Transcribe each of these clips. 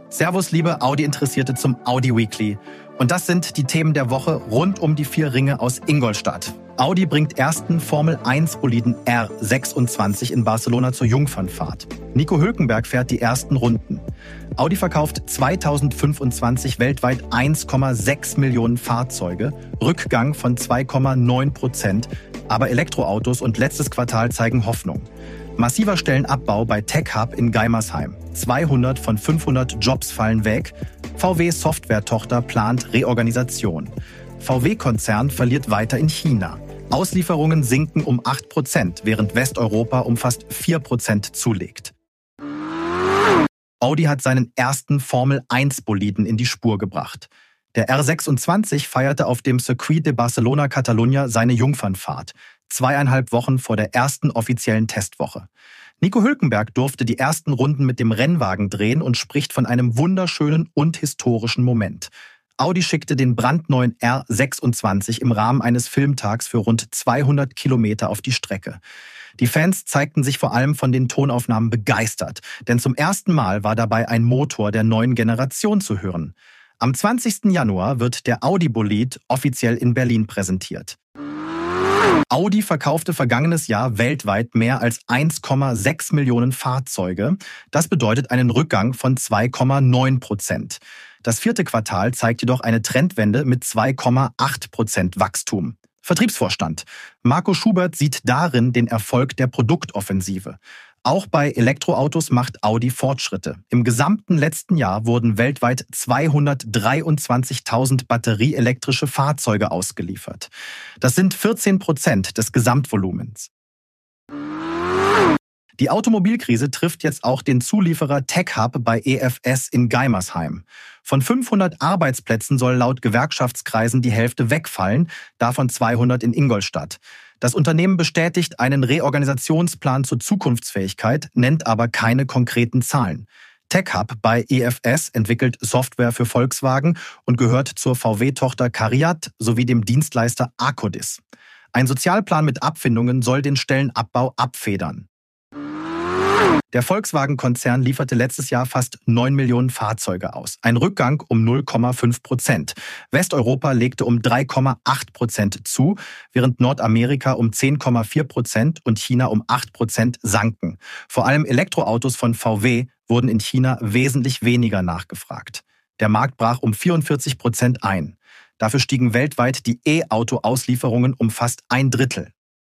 Servus, liebe Audi-Interessierte zum Audi Weekly. Und das sind die Themen der Woche rund um die 4 Ringe aus Ingolstadt. Audi bringt ersten Formel-1-Boliden R26 in Barcelona zur Jungfernfahrt. Nico Hülkenberg fährt die ersten Runden. Audi verkauft 2025 weltweit 1,6 Millionen Fahrzeuge, Rückgang von 2,9%. Aber Elektroautos und letztes Quartal zeigen Hoffnung. Massiver Stellenabbau bei TechHub in Geimersheim. 200 von 500 Jobs fallen weg. VW-Software-Tochter plant Reorganisation. VW-Konzern verliert weiter in China. Auslieferungen sinken um 8%, während Westeuropa um fast 4% zulegt. Audi hat seinen ersten Formel-1-Boliden in die Spur gebracht. Der R26 feierte auf dem Circuit de Barcelona-Catalunya seine Jungfernfahrt, 2,5 Wochen vor der ersten offiziellen Testwoche. Nico Hülkenberg durfte die ersten Runden mit dem Rennwagen drehen und spricht von einem wunderschönen und historischen Moment. Audi schickte den brandneuen R26 im Rahmen eines Filmtags für rund 200 Kilometer auf die Strecke. Die Fans zeigten sich vor allem von den Tonaufnahmen begeistert, denn zum ersten Mal war dabei ein Motor der neuen Generation zu hören. Am 20. Januar wird der Audi-Bolid offiziell in Berlin präsentiert. Audi verkaufte vergangenes Jahr weltweit mehr als 1,6 Millionen Fahrzeuge. Das bedeutet einen Rückgang von 2,9%. Das 4. Quartal zeigt jedoch eine Trendwende mit 2,8% Wachstum. Vertriebsvorstand Marco Schubert sieht darin den Erfolg der Produktoffensive. Auch bei Elektroautos macht Audi Fortschritte. Im gesamten letzten Jahr wurden weltweit 223.000 batterieelektrische Fahrzeuge ausgeliefert. Das sind 14% des Gesamtvolumens. Die Automobilkrise trifft jetzt auch den Zulieferer TechHub bei EFS in Geimersheim. Von 500 Arbeitsplätzen soll laut Gewerkschaftskreisen die Hälfte wegfallen, davon 200 in Ingolstadt. Das Unternehmen bestätigt einen Reorganisationsplan zur Zukunftsfähigkeit, nennt aber keine konkreten Zahlen. TechHub bei EFS entwickelt Software für Volkswagen und gehört zur VW-Tochter CARIAD sowie dem Dienstleister Acodis. Ein Sozialplan mit Abfindungen soll den Stellenabbau abfedern. Der Volkswagen-Konzern lieferte letztes Jahr fast 9 Millionen Fahrzeuge aus. Ein Rückgang um 0,5%. Westeuropa legte um 3,8% zu, während Nordamerika um 10,4% und China um 8% sanken. Vor allem Elektroautos von VW wurden in China wesentlich weniger nachgefragt. Der Markt brach um 44% ein. Dafür stiegen weltweit die E-Auto-Auslieferungen um fast 1/3.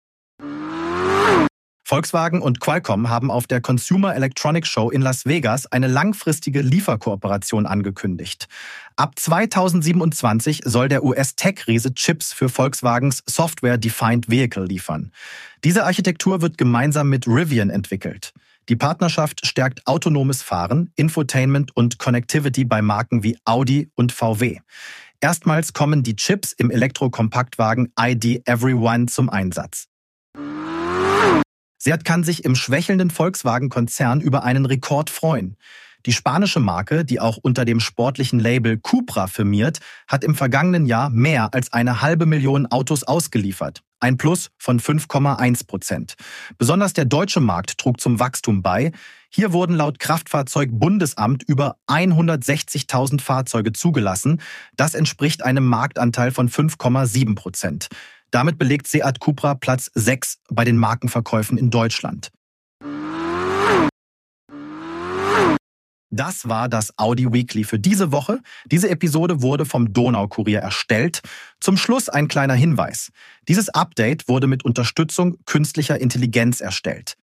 Volkswagen und Qualcomm haben auf der Consumer Electronics Show in Las Vegas eine langfristige Lieferkooperation angekündigt. Ab 2027 soll der US-Tech-Riese Chips für Volkswagens Software-Defined Vehicle liefern. Diese Architektur wird gemeinsam mit Rivian entwickelt. Die Partnerschaft stärkt autonomes Fahren, Infotainment und Connectivity bei Marken wie Audi und VW. Erstmals kommen die Chips im Elektrokompaktwagen ID Everyone zum Einsatz. Seat kann sich im schwächelnden Volkswagen-Konzern über einen Rekord freuen. Die spanische Marke, die auch unter dem sportlichen Label Cupra firmiert, hat im vergangenen Jahr mehr als 500.000 Autos ausgeliefert. Ein Plus von 5,1%. Besonders der deutsche Markt trug zum Wachstum bei. Hier wurden laut Kraftfahrzeug-Bundesamt über 160.000 Fahrzeuge zugelassen. Das entspricht einem Marktanteil von 5,7%. Damit belegt Seat Cupra Platz 6 bei den Markenverkäufen in Deutschland. Das war das Audi Weekly für diese Woche. Diese Episode wurde vom Donaukurier erstellt. Zum Schluss ein kleiner Hinweis. Dieses Update wurde mit Unterstützung künstlicher Intelligenz erstellt.